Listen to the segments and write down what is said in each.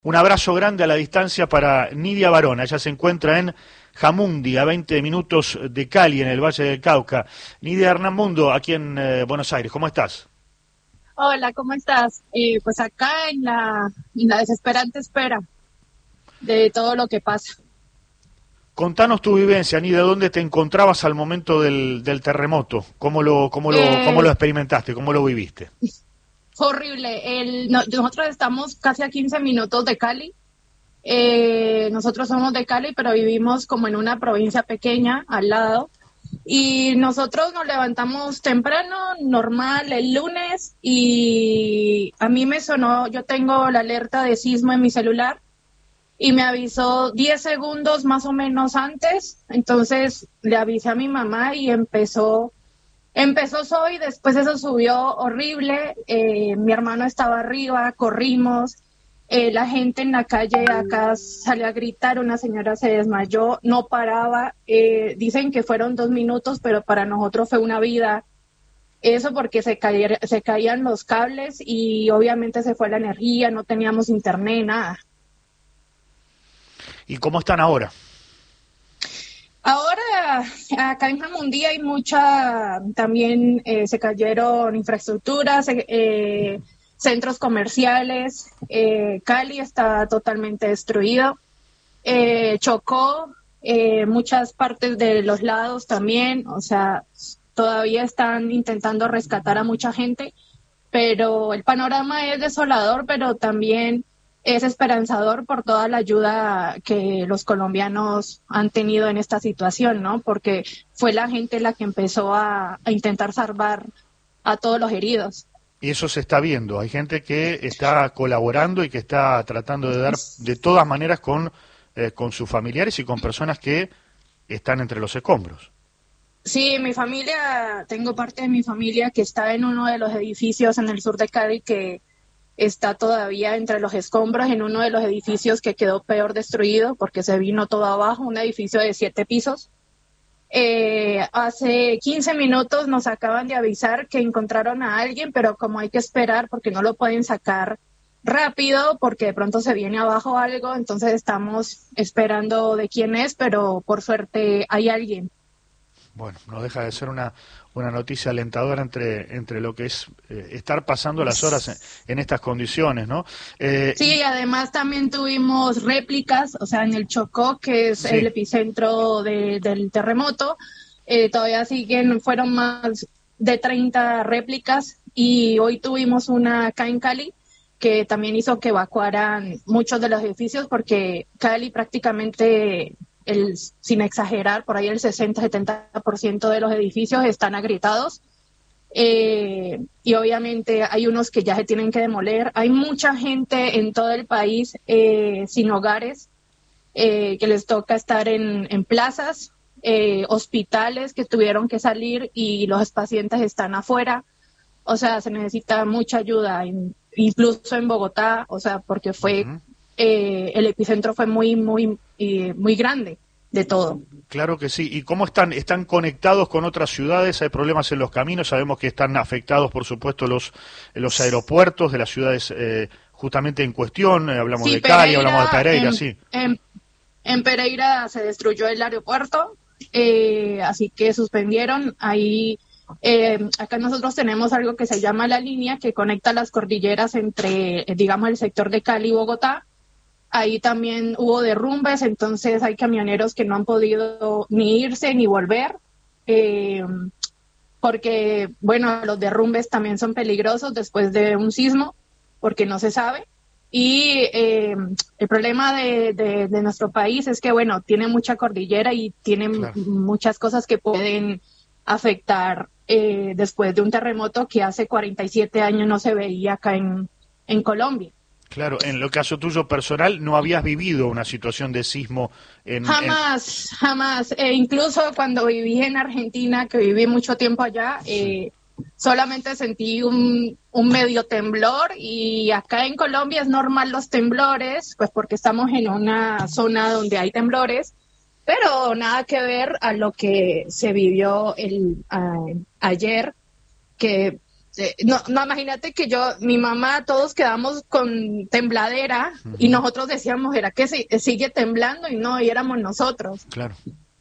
Un abrazo grande a la distancia para Nidia Barón. Ella se encuentra en Jamundi, a 20 minutos de Cali, en el Valle del Cauca. Nidia, Hernán Mundo, aquí en Buenos Aires. ¿Cómo estás? Hola, ¿cómo estás? Pues acá en la desesperante espera de todo lo que pasa. Contanos tu vivencia, Nidia. ¿Dónde te encontrabas al momento del terremoto? ¿Cómo lo Eh, experimentaste? ¿Cómo lo viviste? Fue horrible. Nosotros estamos casi a 15 minutos de Cali. Nosotros somos de Cali, pero vivimos como en una provincia pequeña al lado. Y nosotros nos levantamos temprano, normal, el lunes, y a mí me sonó, yo tengo la alerta de sismo en mi celular, y me avisó 10 segundos más o menos antes, entonces le avisé a mi mamá y empezó Soy, después eso subió horrible, mi hermano estaba arriba, corrimos, la gente en la calle acá salió a gritar, una señora se desmayó, no paraba, dicen que fueron 2 minutos, pero para nosotros fue una vida, eso porque se caían los cables y obviamente se fue la energía, no teníamos internet, nada. ¿Y cómo están ahora? Ahora, acá en Jamundí hay mucha, también se cayeron infraestructuras, centros comerciales, Cali está totalmente destruido, Chocó, muchas partes de los lados también, o sea, todavía están intentando rescatar a mucha gente, pero el panorama es desolador, pero también es esperanzador por toda la ayuda que los colombianos han tenido en esta situación, ¿no? Porque fue la gente la que empezó a intentar salvar a todos los heridos. Y eso se está viendo. Hay gente que está colaborando y que está tratando de dar de todas maneras con sus familiares y con personas que están entre los escombros. Sí, mi familia, tengo parte de mi familia que está en uno de los edificios en el sur de Cali que está todavía entre los escombros, en uno de los edificios que quedó peor destruido porque se vino todo abajo, un edificio de 7 pisos. Hace 15 minutos nos acaban de avisar que encontraron a alguien, pero como hay que esperar porque no lo pueden sacar rápido, porque de pronto se viene abajo algo, entonces estamos esperando de quién es, pero por suerte hay alguien. Bueno, no deja de ser una noticia alentadora entre lo que es estar pasando las horas en estas condiciones, ¿no? Sí, y además también tuvimos réplicas, o sea, en el Chocó, que es el Sí, epicentro del terremoto, todavía fueron más de 30 réplicas y hoy tuvimos una acá en Cali que también hizo que evacuaran muchos de los edificios porque Cali prácticamente, sin exagerar, por ahí el 60-70% de los edificios están agrietados, y obviamente hay unos que ya se tienen que demoler. Hay mucha gente en todo el país sin hogares, que les toca estar en plazas, hospitales que tuvieron que salir y los pacientes están afuera. O sea, se necesita mucha ayuda, incluso en Bogotá, o sea, porque ujú. el epicentro fue muy grande de todo. Claro que sí. ¿Y cómo están? ¿Están conectados con otras ciudades? ¿Hay problemas en los caminos? Sabemos que están afectados, por supuesto, los aeropuertos de las ciudades justamente en cuestión. Hablamos Sí, de Cali, hablamos de Pereira, sí. En Pereira se destruyó el aeropuerto, así que suspendieron. Ahí, acá nosotros tenemos algo que se llama la línea que conecta las cordilleras entre, digamos, el sector de Cali y Bogotá. Ahí también hubo derrumbes, entonces hay camioneros que no han podido ni irse ni volver, eh, porque, bueno, los derrumbes también son peligrosos después de un sismo, porque no se sabe. Y el problema de nuestro país es que, bueno, tiene mucha cordillera y tiene Claro. muchas cosas que pueden afectar después de un terremoto que hace 47 años no se veía acá en Colombia. Claro, en lo caso tuyo personal, no habías vivido una situación de sismo en... Jamás, jamás. Incluso cuando viví en Argentina, que viví mucho tiempo allá, Sí. solamente sentí un medio temblor y acá en Colombia es normal los temblores, pues porque estamos en una zona donde hay temblores, pero nada que ver a lo que se vivió ayer, que no, imagínate que mi mamá, todos quedamos con tembladera y nosotros decíamos, ¿era que sigue temblando? Y no, y éramos nosotros. Claro.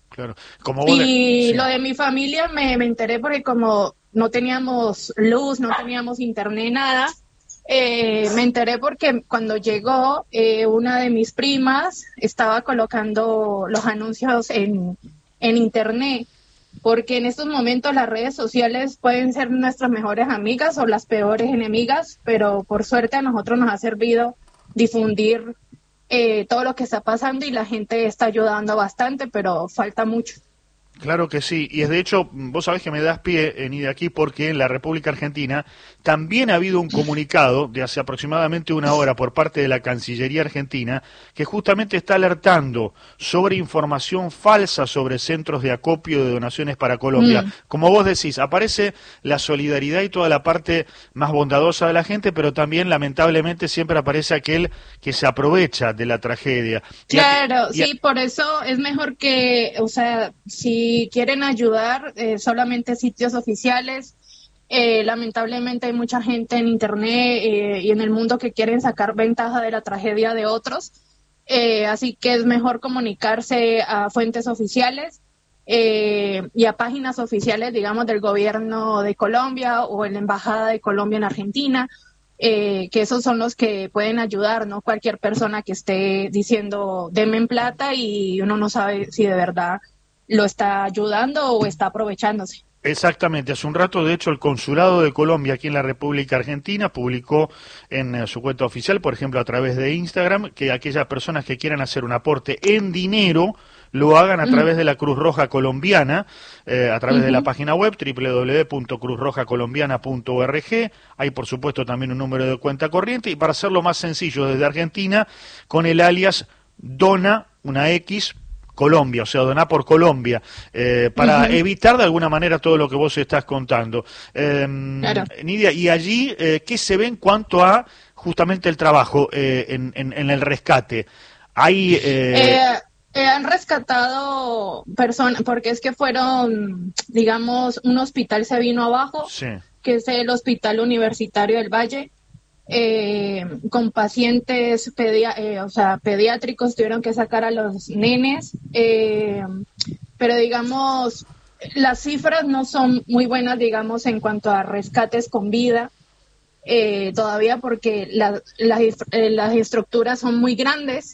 Y lo de mi familia me enteré porque como no teníamos luz, no teníamos internet, nada, me enteré porque cuando llegó una de mis primas estaba colocando los anuncios en internet, porque en estos momentos las redes sociales pueden ser nuestras mejores amigas o las peores enemigas, pero por suerte a nosotros nos ha servido difundir todo lo que está pasando y la gente está ayudando bastante, pero falta mucho. Claro que sí, y es de hecho, vos sabés que me das pie, Nidia, aquí porque en la República Argentina también ha habido un comunicado de hace aproximadamente una hora por parte de la Cancillería Argentina que justamente está alertando sobre información falsa sobre centros de acopio de donaciones para Colombia. Como vos decís, aparece la solidaridad y toda la parte más bondadosa de la gente, pero también lamentablemente siempre aparece aquel que se aprovecha de la tragedia. Claro, sí, por eso es mejor que, o sea, si quieren ayudar, solamente sitios oficiales. Lamentablemente hay mucha gente en internet y en el mundo que quieren sacar ventaja de la tragedia de otros, así que es mejor comunicarse a fuentes oficiales y a páginas oficiales, digamos, del gobierno de Colombia o en la Embajada de Colombia en Argentina, que esos son los que pueden ayudar, no cualquier persona que esté diciendo denme en plata y uno no sabe si de verdad lo está ayudando o está aprovechándose. Exactamente, hace un rato de hecho el Consulado de Colombia aquí en la República Argentina publicó en su cuenta oficial, por ejemplo a través de Instagram, que aquellas personas que quieran hacer un aporte en dinero lo hagan a través de la Cruz Roja Colombiana, a través de la página web www.cruzrojacolombiana.org. Hay por supuesto también un número de cuenta corriente y para hacerlo más sencillo desde Argentina con el alias Dona, una X, Colombia, o sea, donar por Colombia, para evitar de alguna manera todo lo que vos estás contando. Claro. Nidia, y allí, ¿qué se ve en cuanto a justamente el trabajo en el rescate? Hay... Han rescatado personas, porque es que fueron, digamos, un hospital se vino abajo, sí, que es el Hospital Universitario del Valle, con pacientes pediátricos, tuvieron que sacar a los nenes, pero digamos, las cifras no son muy buenas, digamos, en cuanto a rescates con vida, todavía porque las estructuras son muy grandes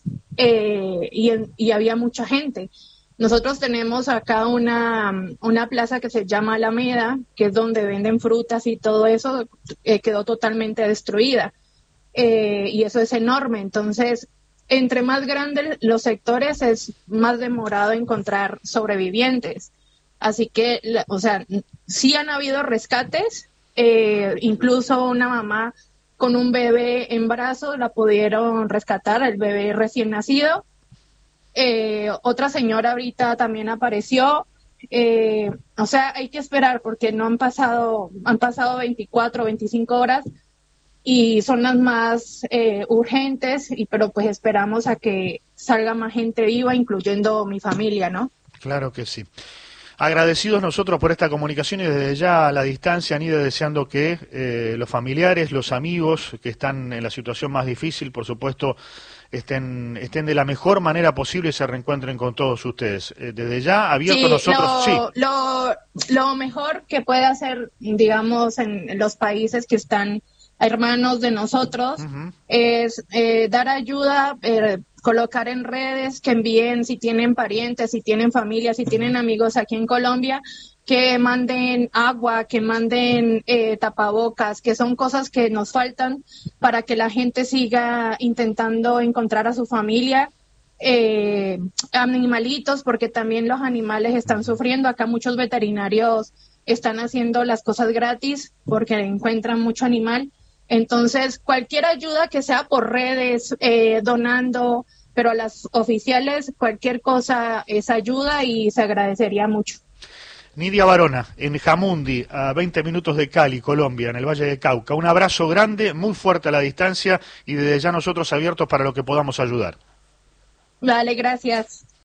y había mucha gente. Nosotros tenemos acá una plaza que se llama Alameda, que es donde venden frutas y todo eso, quedó totalmente destruida. Y eso es enorme. Entonces, entre más grandes los sectores, es más demorado encontrar sobrevivientes. Así que, sí han habido rescates, incluso una mamá con un bebé en brazos la pudieron rescatar, el bebé recién nacido. Otra señora ahorita también apareció, hay que esperar porque han pasado 24, 25 horas y son las más urgentes, pero pues esperamos a que salga más gente viva, incluyendo mi familia, ¿no? Claro que sí. Agradecidos nosotros por esta comunicación y desde ya a la distancia, Nidia, deseando que los familiares, los amigos que están en la situación más difícil, por supuesto, estén de la mejor manera posible y se reencuentren con todos ustedes. Desde ya, abierto nosotros... Lo mejor que puede hacer, digamos, en los países que están hermanos de nosotros, es dar ayuda, colocar en redes, que envíen si tienen parientes, si tienen familia, si tienen amigos aquí en Colombia, que manden agua, que manden tapabocas, que son cosas que nos faltan para que la gente siga intentando encontrar a su familia. Animalitos, porque también los animales están sufriendo. Acá muchos veterinarios están haciendo las cosas gratis porque encuentran mucho animal. Entonces, cualquier ayuda que sea por redes, donando, pero a las oficiales, cualquier cosa es ayuda y se agradecería mucho. Nidia Varona, en Jamundi, a 20 minutos de Cali, Colombia, en el Valle de Cauca. Un abrazo grande, muy fuerte a la distancia y desde ya nosotros abiertos para lo que podamos ayudar. Vale, gracias.